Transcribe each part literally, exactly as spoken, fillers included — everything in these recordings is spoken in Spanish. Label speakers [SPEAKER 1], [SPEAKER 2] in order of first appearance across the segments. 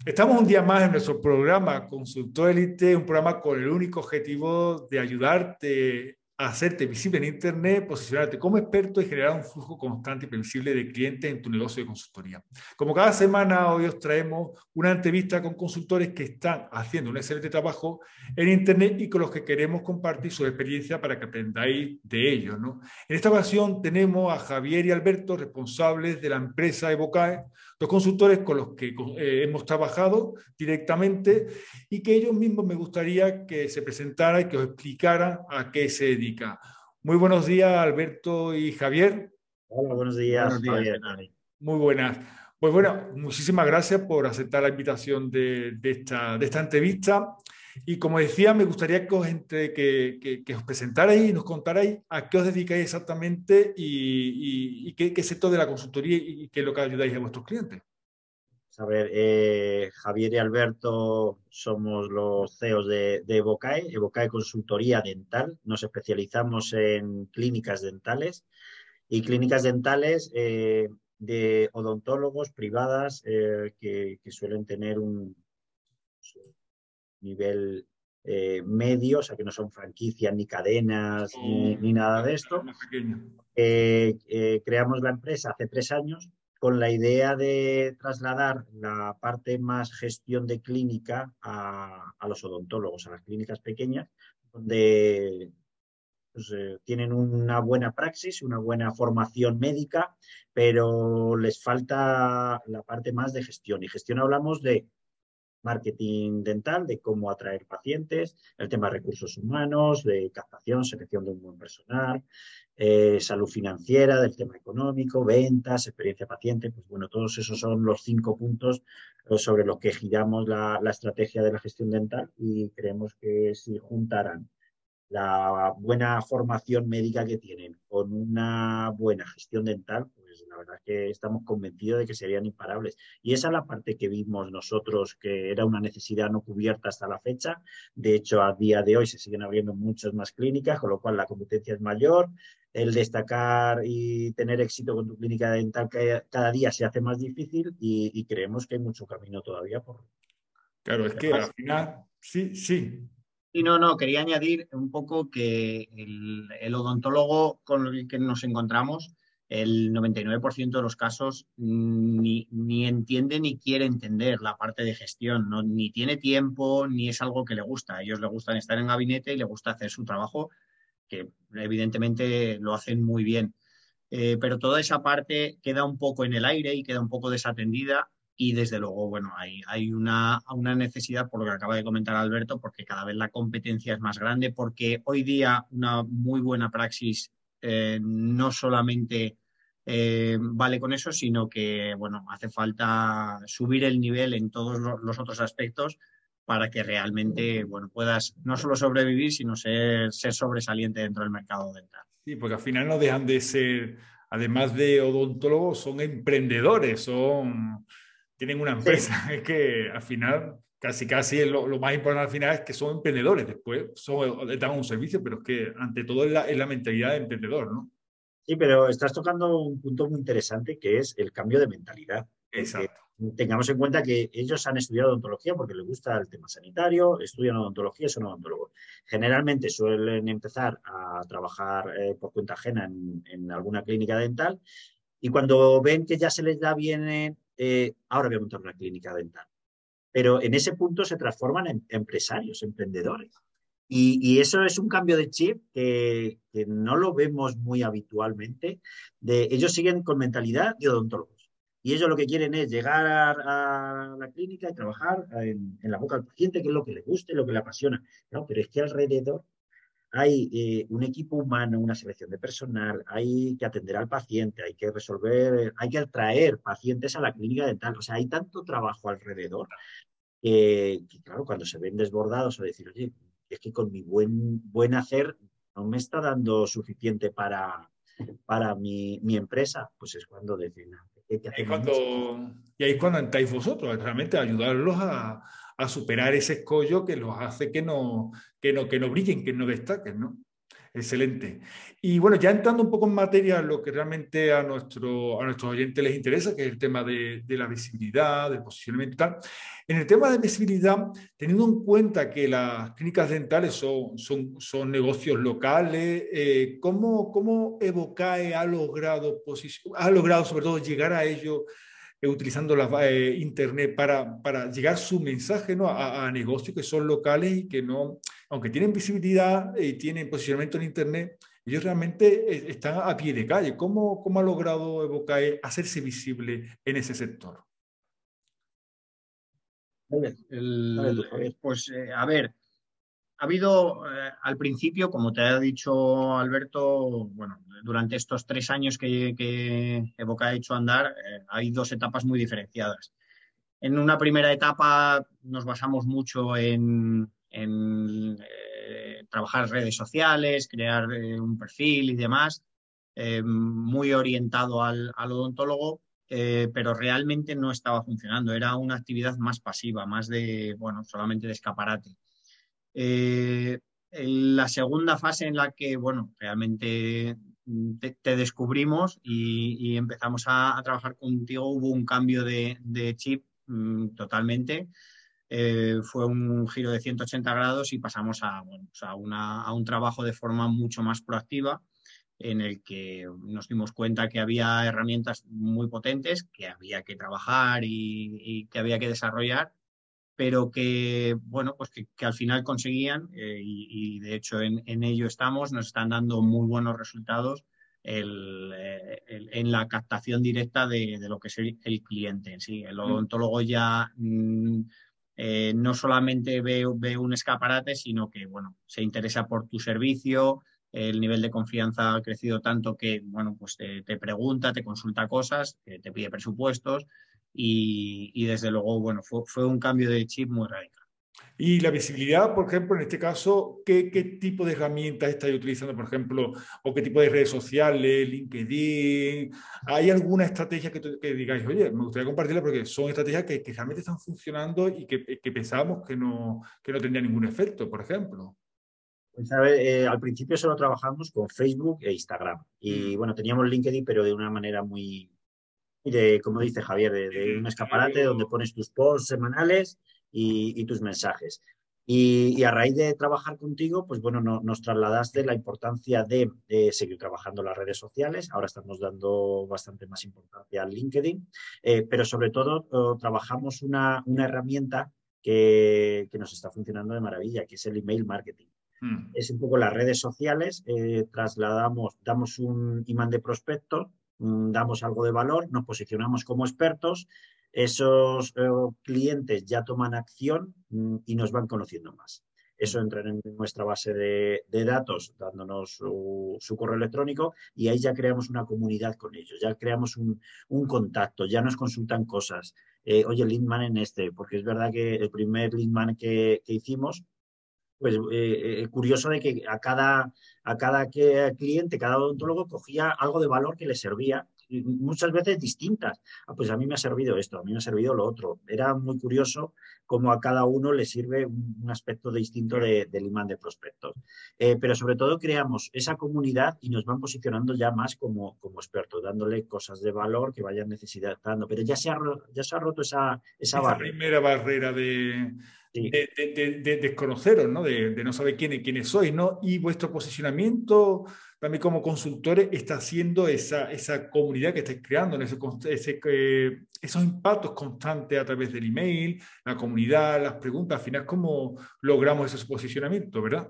[SPEAKER 1] Estamos un día más en nuestro programa Consultor Elite, un programa con el único objetivo de ayudarte a hacerte visible en Internet, posicionarte como experto y generar un flujo constante y previsible de clientes en tu negocio de consultoría. Como cada semana, hoy os traemos una entrevista con consultores que están haciendo un excelente trabajo en Internet y con los que queremos compartir su experiencia para que aprendáis de ellos, ¿no? En esta ocasión tenemos a Javier y Alberto, responsables de la empresa Evocae, los consultores con los que eh, hemos trabajado directamente y que ellos mismos me gustaría que se presentaran y que os explicaran a qué se dedica. Muy buenos días, Alberto y Javier.
[SPEAKER 2] Hola, buenos
[SPEAKER 1] Buenos
[SPEAKER 2] días,
[SPEAKER 1] días, ¿qué
[SPEAKER 2] Javier.
[SPEAKER 1] tal? Muy buenas. Pues bueno, muchísimas gracias por aceptar la invitación de, de, esta, de esta entrevista. Y como decía, me gustaría que os, entre, que, que, que os presentarais y nos contarais a qué os dedicáis exactamente y, y, y qué, qué sector de la consultoría y qué es lo que ayudáis a vuestros clientes.
[SPEAKER 2] A ver, eh, Javier y Alberto somos los C E Os de, de Evocae, Evocae Consultoría Dental. Nos especializamos en clínicas dentales y clínicas dentales eh, de odontólogos privadas eh, que, que suelen tener un nivel eh, medio, o sea que no son franquicias ni cadenas ni, ni
[SPEAKER 1] Son
[SPEAKER 2] nada de
[SPEAKER 1] cada vez
[SPEAKER 2] esto.
[SPEAKER 1] más pequeños.
[SPEAKER 2] Eh, eh, creamos la empresa hace tres años con la idea de trasladar la parte más gestión de clínica a, a los odontólogos, a las clínicas pequeñas, donde pues, eh, tienen una buena praxis, una buena formación médica, pero les falta la parte más de gestión. Y gestión hablamos de marketing dental, de cómo atraer pacientes, el tema de recursos humanos, de captación, selección de un buen personal, eh, salud financiera, del tema económico, ventas, experiencia paciente, pues bueno, todos esos son los cinco puntos sobre los que giramos la, la estrategia de la gestión dental y creemos que si juntaran la buena formación médica que tienen con una buena gestión dental, pues la verdad es que estamos convencidos de que serían imparables. Y esa es la parte que vimos nosotros, que era una necesidad no cubierta hasta la fecha. De hecho, a día de hoy se siguen abriendo muchas más clínicas, con lo cual la competencia es mayor. El destacar y tener éxito con tu clínica dental cada día se hace más difícil y, y creemos que hay mucho camino todavía por...
[SPEAKER 1] Claro, es que al final, sí, sí.
[SPEAKER 3] Y no, no, quería añadir un poco que el, el odontólogo con el que nos encontramos, el noventa y nueve por ciento de los casos ni, ni entiende ni quiere entender la parte de gestión, ¿no? Ni tiene tiempo, ni es algo que le gusta. A ellos les gustan estar en gabinete y les gusta hacer su trabajo, que evidentemente lo hacen muy bien. Eh, pero toda esa parte queda un poco en el aire y queda un poco desatendida y desde luego, bueno, hay, hay una, una necesidad, por lo que acaba de comentar Alberto, porque cada vez la competencia es más grande, porque hoy día una muy buena praxis eh, no solamente eh, vale con eso, sino que, bueno, hace falta subir el nivel en todos los, los otros aspectos para que realmente, bueno, puedas no solo sobrevivir, sino ser, ser sobresaliente dentro del mercado dental.
[SPEAKER 1] Sí, porque al final no dejan de ser, además de odontólogos, son emprendedores, son, tienen una
[SPEAKER 2] Sí,
[SPEAKER 1] empresa. Es que al final, casi casi es lo, lo más importante al final es que son emprendedores. Después son, dan un servicio, pero es que ante todo es la, es la mentalidad de emprendedor, ¿no?
[SPEAKER 2] sí, pero estás tocando un punto muy interesante que es el cambio de mentalidad, porque
[SPEAKER 1] Exacto.
[SPEAKER 2] tengamos en cuenta que ellos han estudiado odontología porque les gusta el tema sanitario, estudian odontología, son odontólogos. Generalmente suelen empezar a trabajar eh, por cuenta ajena en, en alguna clínica dental y cuando ven que ya se les da bien, eh, ahora voy a montar una clínica dental. Pero en ese punto se transforman en empresarios, emprendedores. Y, y, eso es un cambio de chip que, que, no lo vemos muy habitualmente. De, ellos siguen con mentalidad de odontólogos. Y ellos lo que quieren es llegar a, a la clínica y trabajar en, en, la boca del paciente, que es lo que le guste, lo que le apasiona. No, pero es que alrededor hay eh, un equipo humano, una selección de personal, hay que atender al paciente, hay que resolver, hay que atraer pacientes a la clínica dental. O sea, hay tanto trabajo alrededor que, que claro, cuando se ven desbordados o decir, oye, es que con mi buen, buen hacer no me está dando suficiente para, para mi, mi empresa, pues es cuando deciden, ¿qué, qué
[SPEAKER 1] Ahí es
[SPEAKER 2] hacemos nosotros?
[SPEAKER 1] cuando, y ahí es cuando entráis vosotros, realmente a ayudarlos a, a superar ese escollo que los hace que no, que no, que no brillen, que no destaquen, ¿no? Excelente. Y bueno, ya entrando un poco en materia, lo que realmente a, nuestro, a nuestros oyentes les interesa, que es el tema de, de la visibilidad, del posicionamiento y tal. En el tema de visibilidad, teniendo en cuenta que las clínicas dentales son, son, son negocios locales, eh, ¿cómo, cómo Evocae ha logrado, ha logrado sobre todo llegar a ello eh, utilizando la, eh, Internet para, para llegar su mensaje, ¿no? a, a negocios que son locales y que no, aunque tienen visibilidad y tienen posicionamiento en Internet, ellos realmente eh, están a pie de calle? ¿Cómo, cómo ha logrado Evocae hacerse visible en ese sector?
[SPEAKER 3] El, pues eh, a ver, ha habido eh, al principio, como te ha dicho Alberto, bueno, durante estos tres años que, que Evocae ha hecho andar, eh, hay dos etapas muy diferenciadas. En una primera etapa nos basamos mucho en, en eh, trabajar redes sociales, crear eh, un perfil y demás, eh, muy orientado al, al odontólogo, eh, pero realmente no estaba funcionando. Era una actividad más pasiva, más de, bueno, solamente de escaparate. Eh, en la segunda fase en la que, bueno, realmente te, te descubrimos y, y empezamos a, a, trabajar contigo, hubo un cambio de, de chip mmm, totalmente. Eh, fue un giro de ciento ochenta grados y pasamos a, bueno, pues a, una, a un trabajo de forma mucho más proactiva, en el que nos dimos cuenta que había herramientas muy potentes que había que trabajar y, y que había que desarrollar, pero que, bueno, pues que, que al final conseguían, eh, y, y de hecho en, en ello estamos, nos están dando muy buenos resultados el, el, en la captación directa de, de lo que es el, el cliente en sí. El odontólogo ya mmm, eh, no solamente ve, ve un escaparate, sino que, bueno, se interesa por tu servicio. El nivel de confianza ha crecido tanto que, bueno, pues te, te pregunta, te consulta cosas, te pide presupuestos. Y, y desde luego, bueno, fue, fue un cambio de chip muy radical.
[SPEAKER 1] Y la visibilidad, por ejemplo, en este caso, ¿qué, qué tipo de herramientas estáis utilizando, por ejemplo, o qué tipo de redes sociales, LinkedIn? ¿Hay alguna estrategia que, que digáis, oye, me gustaría compartirla porque son estrategias que, que realmente están funcionando y que, que pensábamos que no, que no tendrían ningún efecto, por ejemplo?
[SPEAKER 2] Pues a ver, eh, al principio solo trabajamos con Facebook e Instagram. Y
[SPEAKER 1] Mm.
[SPEAKER 2] bueno, teníamos LinkedIn, pero de una manera muy, de, como dice Javier, de, de un escaparate donde pones tus posts semanales y, y tus mensajes. Y, y, a raíz de trabajar contigo, pues bueno, no, nos trasladaste la importancia de, de seguir trabajando las redes sociales. Ahora estamos dando bastante más importancia al LinkedIn, eh, pero sobre todo oh, trabajamos una, una herramienta que, que nos está funcionando de maravilla, que es el email marketing.
[SPEAKER 1] Mm.
[SPEAKER 2] Es un poco las redes sociales, eh, trasladamos, damos un imán de prospectos, mmm, damos algo de valor, nos posicionamos como expertos, esos eh, clientes ya toman acción mmm, y nos van conociendo más. Eso entra en nuestra base de, de datos, dándonos su, su, correo electrónico, y ahí ya creamos una comunidad con ellos, ya creamos un, un contacto, ya nos consultan cosas. Eh, oye, Leadman en este, porque es verdad que el primer Leadman que, que hicimos, pues eh, eh, curioso de que a cada, a cada cliente, cada odontólogo cogía algo de valor que le servía, muchas veces distintas. Ah, pues a mí me ha servido esto, a mí me ha servido lo otro. Era muy curioso cómo a cada uno le sirve un, un aspecto distinto de, del imán de prospectos. Eh, pero sobre todo creamos esa comunidad y nos van posicionando ya más como, como expertos, dándole cosas de valor que vayan necesitando. Pero ya se ha, ya se ha roto esa, esa,
[SPEAKER 1] esa
[SPEAKER 2] barrera.
[SPEAKER 1] primera barrera de...
[SPEAKER 2] Sí.
[SPEAKER 1] De, de, de, de, desconoceros, ¿no? De, de no saber quiénes, quiénes sois, ¿no? Y vuestro posicionamiento también como consultores está haciendo esa, esa comunidad que estáis creando, ese, ese, eh, esos impactos constantes a través del email, la comunidad, las preguntas. Al final, ¿cómo logramos ese posicionamiento, verdad?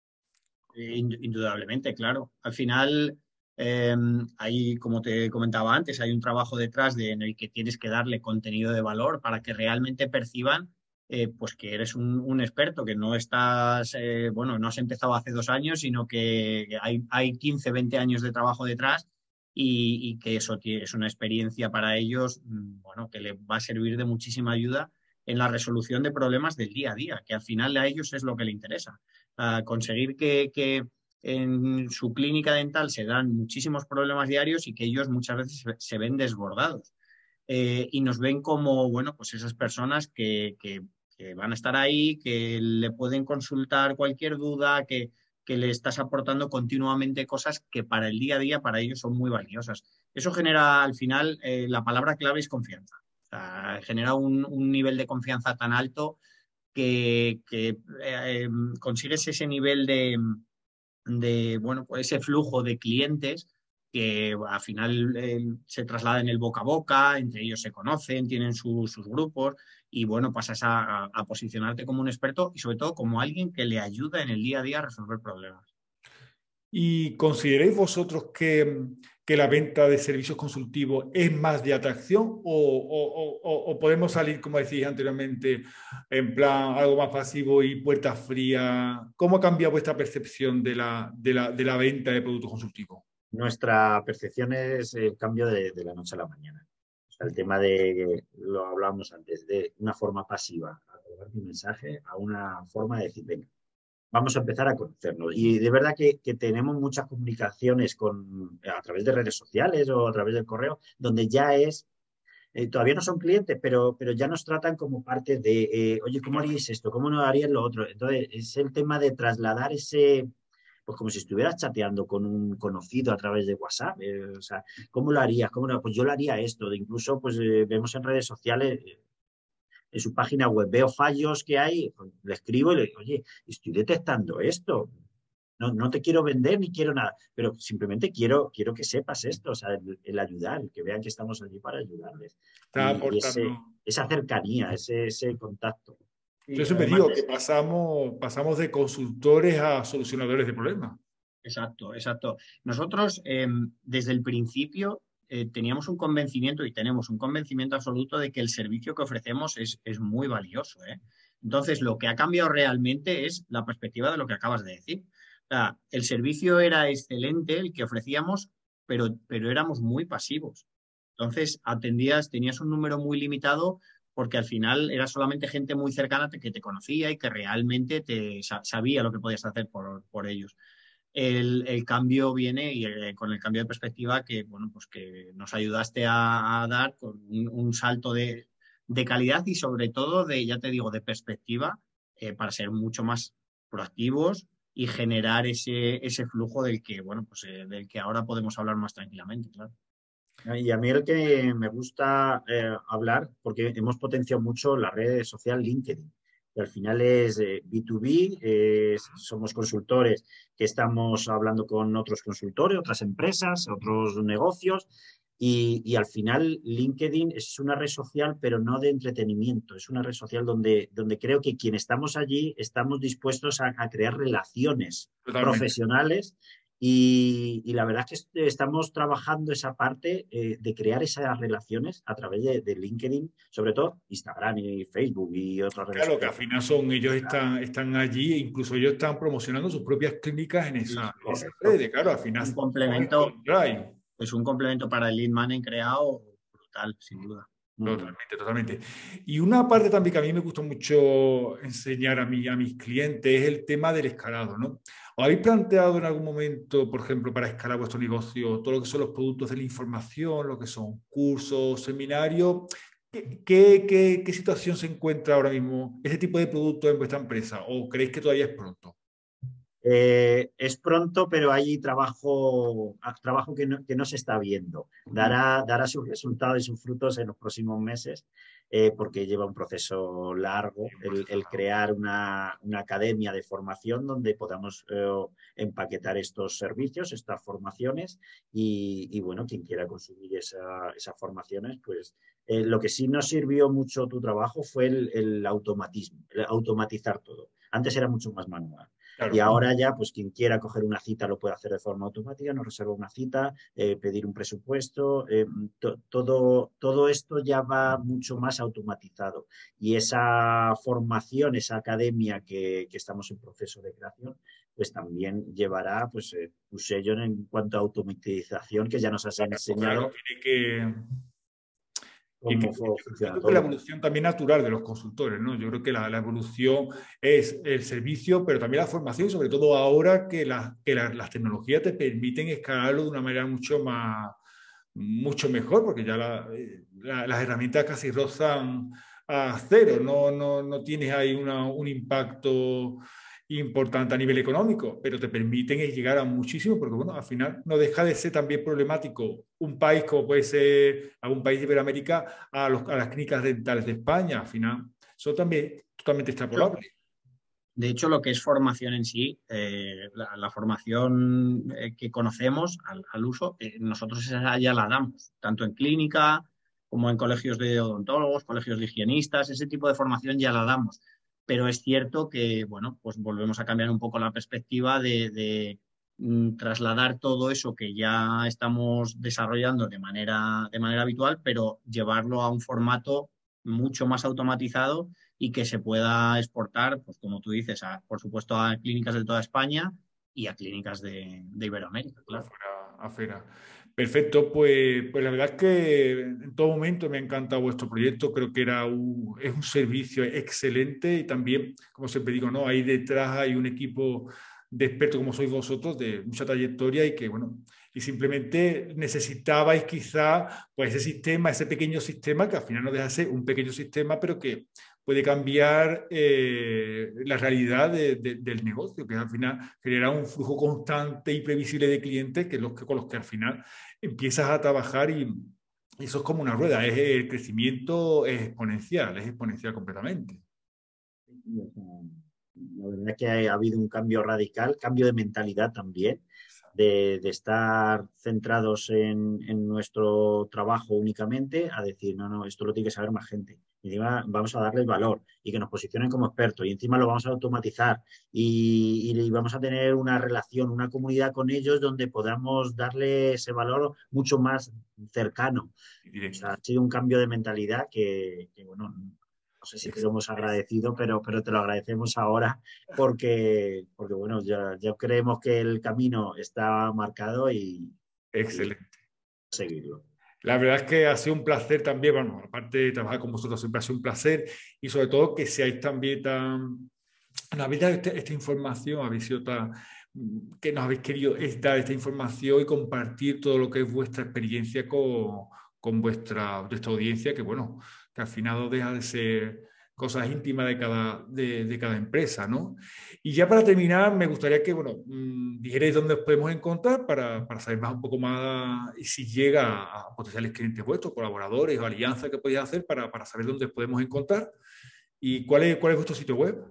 [SPEAKER 3] Indudablemente, claro. Al final, eh, hay, como te comentaba antes, hay un trabajo detrás de, en el que tienes que darle contenido de valor para que realmente perciban Eh, pues que eres un, un, experto, que no estás, eh, bueno, no has empezado hace dos años, sino que hay, hay quince, veinte años de trabajo detrás, y, y que eso es una experiencia para ellos, bueno, que les va a servir de muchísima ayuda en la resolución de problemas del día a día, que al final a ellos es lo que les interesa. Uh, conseguir que, que en su clínica dental se dan muchísimos problemas diarios y que ellos muchas veces se, se ven desbordados. Eh, y nos ven como, bueno, pues esas personas que, que, que van a estar ahí, que le pueden consultar cualquier duda, que, que le estás aportando continuamente cosas que para el día a día para ellos son muy valiosas. Eso genera, al final, eh, la palabra clave es confianza. O sea, genera un, un nivel de confianza tan alto que, que eh, consigues ese nivel de, de, bueno, pues ese flujo de clientes que al final eh, se traslada en el boca a boca, entre ellos se conocen, tienen su, sus grupos y bueno, pasas a, a posicionarte como un experto y sobre todo como alguien que le ayuda en el día a día a resolver problemas.
[SPEAKER 1] ¿Y consideráis vosotros que, que la venta de servicios consultivos es más de atracción o, o, o, o podemos salir, como decís anteriormente, en plan algo más pasivo y puerta fría? ¿Cómo ha cambiado vuestra percepción de la, de la, de la venta de productos consultivos?
[SPEAKER 2] Nuestra percepción es el cambio de, de la noche a la mañana. O sea, el tema de, lo hablábamos antes, de una forma pasiva, a través de un mensaje, a una forma de decir, venga, vamos a empezar a conocernos. Y de verdad que, que tenemos muchas comunicaciones con, a través de redes sociales o a través del correo, donde ya es, eh, todavía no son clientes, pero, pero ya nos tratan como parte de, eh, oye, ¿cómo haríais esto? ¿Cómo no haríais lo otro? Entonces, es el tema de trasladar ese, pues como si estuvieras chateando con un conocido a través de WhatsApp. Eh, o sea, ¿cómo lo harías? ¿Cómo lo? Pues yo lo haría esto. Incluso, pues eh, vemos en redes sociales, eh, en su página web, veo fallos que hay, pues, le escribo y le digo, oye, estoy detectando esto. No, no te quiero vender ni quiero nada, pero simplemente quiero, quiero que sepas esto, o sea, el, el ayudar, el que vean que estamos allí para ayudarles.
[SPEAKER 1] Está
[SPEAKER 2] Y, y
[SPEAKER 1] aportando.
[SPEAKER 2] ese, esa cercanía, ese, ese contacto.
[SPEAKER 1] Yo
[SPEAKER 3] Sí,
[SPEAKER 1] siempre
[SPEAKER 3] además
[SPEAKER 1] digo que
[SPEAKER 3] es,
[SPEAKER 1] pasamos, pasamos de consultores a solucionadores de problemas.
[SPEAKER 3] exacto, exacto. Nosotros, eh, desde el principio, eh, teníamos un convencimiento y tenemos un convencimiento absoluto de que el servicio que ofrecemos es, es muy valioso, ¿eh? Entonces, lo que ha cambiado realmente es la perspectiva de lo que acabas de decir. O sea, el servicio era excelente, el que ofrecíamos, pero, pero éramos muy pasivos. Entonces, atendías, tenías un número muy limitado porque al final era solamente gente muy cercana que te conocía y que realmente te sabía lo que podías hacer por, por ellos. El, el, cambio viene y eh, con el cambio de perspectiva que, bueno, pues que nos ayudaste a, a dar con un, un salto de, de, calidad y sobre todo de, ya te digo, de perspectiva eh, para ser mucho más proactivos y generar ese, ese flujo del que, bueno, pues eh, del que ahora podemos hablar más tranquilamente, claro.
[SPEAKER 2] Y a mí el que me gusta eh, hablar, porque hemos potenciado mucho la red social LinkedIn, que al final es eh, B dos B, eh, somos consultores que estamos hablando con otros consultores, otras empresas, otros negocios, y, y al final LinkedIn es una red social, pero no de entretenimiento, es una red social donde, donde creo que quienes estamos allí estamos dispuestos a, a crear relaciones
[SPEAKER 1] Totalmente.
[SPEAKER 2] profesionales. Y, y, la verdad es que estamos trabajando esa parte eh, de crear esas relaciones a través de, de LinkedIn, sobre todo Instagram y Facebook y otras redes
[SPEAKER 1] Claro, que al
[SPEAKER 2] sociales.
[SPEAKER 1] final son ellos están, están allí e incluso ellos están promocionando sus propias clínicas en
[SPEAKER 3] Sí,
[SPEAKER 1] esa,
[SPEAKER 3] sí,
[SPEAKER 1] en esa
[SPEAKER 2] Correcto.
[SPEAKER 1] red. Claro, al final
[SPEAKER 3] un
[SPEAKER 1] os
[SPEAKER 3] complemento,
[SPEAKER 1] encontráis.
[SPEAKER 3] es un complemento para el lead management creado brutal, sin duda.
[SPEAKER 2] Mm.
[SPEAKER 1] Totalmente, totalmente. Y una parte también que a mí me gusta mucho enseñar a, mí, a mis clientes es el tema del escalado, ¿no? ¿Os habéis planteado en algún momento, por ejemplo, para escalar vuestro negocio, todo lo que son los productos de la información, lo que son cursos, seminarios? ¿Qué, qué, qué, qué situación se encuentra ahora mismo ese tipo de producto en vuestra empresa? ¿O creéis que todavía es pronto?
[SPEAKER 2] Eh, es pronto, pero hay trabajo, trabajo que no, que no se está viendo. Dará, dará sus resultados y sus frutos en los próximos meses, eh, porque lleva un proceso largo el, el crear una, una, academia de formación donde podamos eh, empaquetar estos servicios, estas formaciones y, y bueno, quien quiera consumir esa, esas formaciones, pues eh, lo que sí nos sirvió mucho tu trabajo fue el, el automatismo, el automatizar todo. Antes era mucho más manual. Y
[SPEAKER 1] Claro.
[SPEAKER 2] ahora ya, pues quien quiera coger una cita lo puede hacer de forma automática, nos reserva una cita, eh, pedir un presupuesto, eh, to, todo, todo esto ya va mucho más automatizado. Y esa formación, esa academia que, que estamos en proceso de creación, pues también llevará pues, eh, un sello en cuanto a automatización que ya nos has
[SPEAKER 1] Claro,
[SPEAKER 2] enseñado
[SPEAKER 1] tiene que, y que
[SPEAKER 2] cómo
[SPEAKER 1] yo
[SPEAKER 2] funciona
[SPEAKER 1] creo que la
[SPEAKER 2] todo.
[SPEAKER 1] evolución también natural de los consultores, ¿no? Yo creo que la, la evolución es el servicio, pero también la formación, y sobre todo ahora que, la, que la, las tecnologías te permiten escalarlo de una manera mucho más, mucho mejor, porque ya la, la, las herramientas casi rozan a cero, no, no, no tienes ahí una, un impacto importante a nivel económico, pero te permiten llegar a muchísimo, porque bueno, al final no deja de ser también problemático un país como puede ser algún país de Iberoamérica a, los, a las clínicas dentales de España. Al final, eso también es totalmente extrapolable.
[SPEAKER 3] De hecho, lo que es formación en sí, eh, la, la formación eh, que conocemos al, al uso, eh, nosotros esa ya la damos, tanto en clínica como en colegios de odontólogos, colegios de higienistas, ese tipo de formación ya la damos. Pero es cierto que, bueno, pues volvemos a cambiar un poco la perspectiva de, de mm, trasladar todo eso que ya estamos desarrollando de manera, de manera habitual, pero llevarlo a un formato mucho más automatizado y que se pueda exportar, pues como tú dices, a, por supuesto a clínicas de toda España y a clínicas de, de Iberoamérica, claro.
[SPEAKER 1] Afuera, afuera. Perfecto, pues, pues la verdad es que en todo momento me ha encantado vuestro proyecto, creo que era un, es un servicio excelente y también, como siempre digo, ¿no? Ahí detrás hay un equipo de expertos como sois vosotros, de mucha trayectoria y que, bueno, y simplemente necesitabais quizá pues ese sistema, ese pequeño sistema que al final no deja de ser un pequeño sistema, pero que puede cambiar eh, la realidad de, de, del negocio, que al final genera un flujo constante y previsible de clientes que los que, con los que al final empiezas a trabajar y, y eso es como una rueda, es, el crecimiento es exponencial, es exponencial completamente.
[SPEAKER 2] La verdad es que ha habido un cambio radical, cambio de mentalidad también, de, de estar centrados en, en nuestro trabajo únicamente, a decir, no, no, esto lo tiene que saber más gente. Y encima vamos a darles valor y que nos posicionen como expertos. Y encima lo vamos a automatizar y, y vamos a tener una relación, una comunidad con ellos donde podamos darle ese valor mucho más cercano. O sea, ha sido un cambio de mentalidad que, que bueno, no sé si te lo hemos agradecido, pero, pero te lo agradecemos ahora porque, porque bueno, ya, ya creemos que el camino está marcado y, y
[SPEAKER 1] Excelente.
[SPEAKER 2] seguirlo.
[SPEAKER 1] La verdad es que ha sido un placer también, bueno, aparte de trabajar con vosotros siempre ha sido un placer y sobre todo que seáis también tan, nos habéis dado esta, esta información, habéis sido tan, que nos habéis querido dar esta información y compartir todo lo que es vuestra experiencia con, con vuestra, vuestra audiencia, que bueno, que al final no deja de ser cosas íntimas de cada, de, de cada empresa, ¿no? Y ya para terminar, me gustaría que, bueno, mmm, dijerais dónde os podemos encontrar para, para saber más un poco más y si llega a potenciales clientes vuestros, colaboradores o alianzas que podéis hacer para, para saber dónde os podemos encontrar y cuál es, cuál es vuestro sitio web.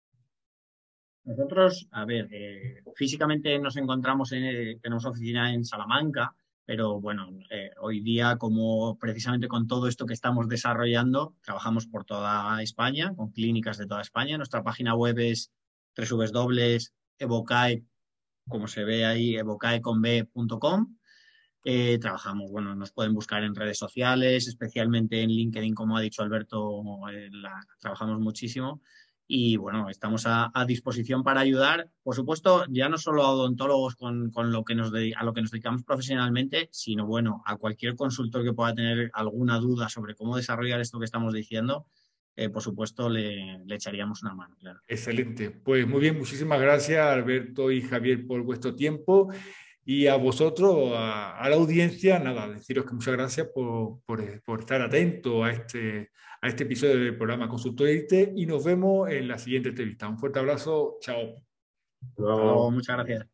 [SPEAKER 3] Nosotros, a ver, eh, físicamente nos encontramos en, eh, tenemos oficina en Salamanca, pero bueno, eh, hoy día, como precisamente con todo esto que estamos desarrollando, trabajamos por toda España, con clínicas de toda España. Nuestra página web es doble u doble u doble u punto evocae, como se ve ahí, evocae con b punto com. Eh, trabajamos, bueno, nos pueden buscar en redes sociales, especialmente en LinkedIn, como ha dicho Alberto, eh, la, trabajamos muchísimo. Y bueno, estamos a, a, disposición para ayudar, por supuesto, ya no solo a odontólogos con, con lo que nos de, a lo que nos dedicamos profesionalmente, sino bueno, a cualquier consultor que pueda tener alguna duda sobre cómo desarrollar esto que estamos diciendo, eh, por supuesto, le, le echaríamos una mano, claro.
[SPEAKER 1] Excelente. Pues muy bien, muchísimas gracias, Alberto y Javier, por vuestro tiempo. Y a vosotros, a, a la audiencia, nada, deciros que muchas gracias por, por, por estar atento a este, a este episodio del programa Consultor Elite y nos vemos en la siguiente entrevista. Un fuerte abrazo, chao.
[SPEAKER 3] Hasta luego, muchas gracias.